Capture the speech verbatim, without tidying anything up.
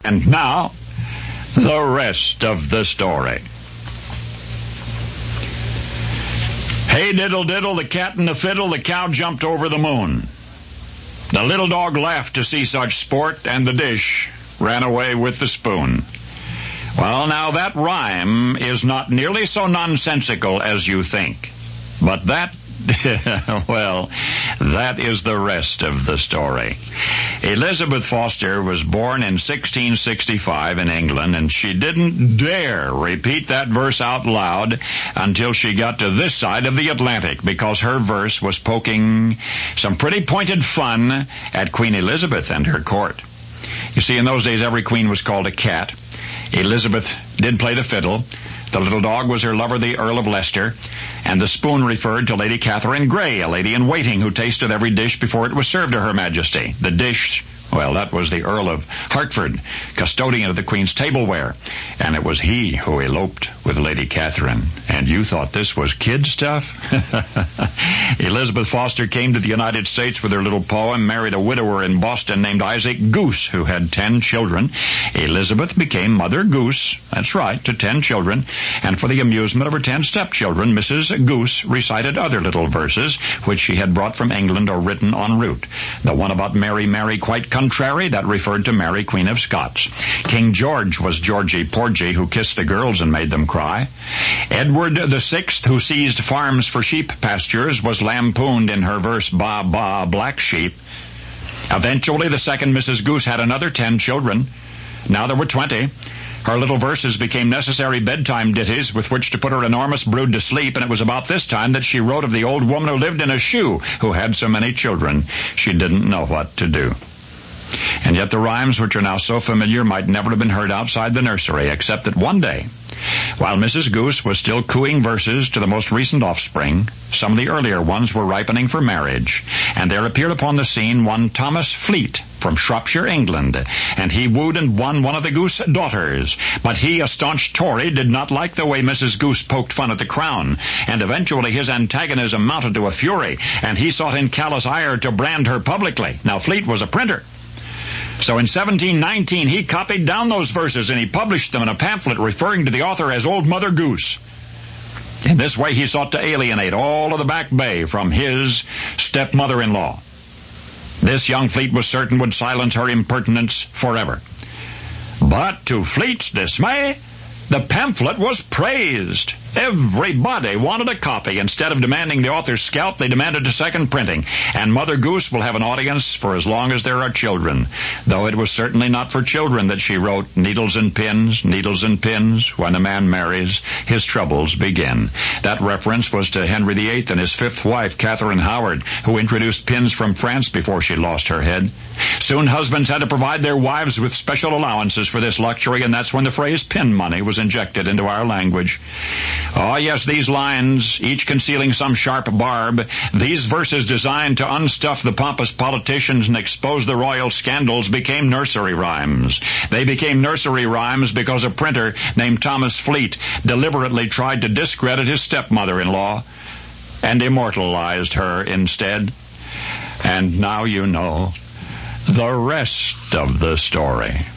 And now, the rest of the story. Hey, diddle, diddle, the cat and the fiddle, the cow jumped over the moon. The little dog laughed to see such sport, and the dish ran away with the spoon. Well, now that rhyme is not nearly so nonsensical as you think. But that, well, that is the rest of the story. Elizabeth Foster was born in sixteen sixty-five in England, and she didn't dare repeat that verse out loud until she got to this side of the Atlantic, because her verse was poking some pretty pointed fun at Queen Elizabeth and her court. You see, in those days, every queen was called a cat. Elizabeth did play the fiddle. The little dog was her lover, the Earl of Leicester, and the spoon referred to Lady Catherine Grey, a lady-in-waiting who tasted every dish before it was served to Her Majesty. The dish, well, that was the Earl of Hertford, custodian of the Queen's tableware, and it was he who eloped with Lady Catherine. And you thought this was kid stuff? Elizabeth Foster came to the United States with her little poem, married a widower in Boston named Isaac Goose, who had ten children. Elizabeth became Mother Goose, that's right, to ten children, and for the amusement of her ten stepchildren, Missus Goose recited other little verses, which she had brought from England or written en route. The one about Mary, Mary, quite contrary, that referred to Mary, Queen of Scots. King George was Georgie Porgy, who kissed the girls and made them cry. Edward the Sixth, who seized farms for sheep pastures, was lampooned in her verse, Ba, ba, black sheep. Eventually, the second Missus Goose had another ten children. Now there were twenty. Her little verses became necessary bedtime ditties with which to put her enormous brood to sleep, and it was about this time that she wrote of the old woman who lived in a shoe, who had so many children she didn't know what to do. And yet the rhymes, which are now so familiar, might never have been heard outside the nursery, except that one day, while Missus Goose was still cooing verses to the most recent offspring, some of the earlier ones were ripening for marriage, and there appeared upon the scene one Thomas Fleet from Shropshire, England, and he wooed and won one of the Goose daughters. But he, a staunch Tory, did not like the way Missus Goose poked fun at the crown, and eventually his antagonism mounted to a fury, and he sought in callous ire to brand her publicly. Now, Fleet was a printer. So in seventeen nineteen, he copied down those verses, and he published them in a pamphlet referring to the author as Old Mother Goose. In this way, he sought to alienate all of the Back Bay from his stepmother-in-law. This young Fleet was certain would silence her impertinence forever. But to Fleet's dismay, the pamphlet was praised. Everybody wanted a copy. Instead of demanding the author's scalp, they demanded a second printing. And Mother Goose will have an audience for as long as there are children. Though it was certainly not for children that she wrote, needles and pins, needles and pins, when a man marries, his troubles begin. That reference was to Henry the Eighth and his fifth wife, Catherine Howard, who introduced pins from France before she lost her head. Soon husbands had to provide their wives with special allowances for this luxury, and that's when the phrase pin money was injected into our language. Oh, yes, these lines, each concealing some sharp barb, these verses designed to unstuff the pompous politicians and expose the royal scandals, became nursery rhymes. They became nursery rhymes because a printer named Thomas Fleet deliberately tried to discredit his stepmother-in-law and immortalized her instead. And now you know the rest of the story.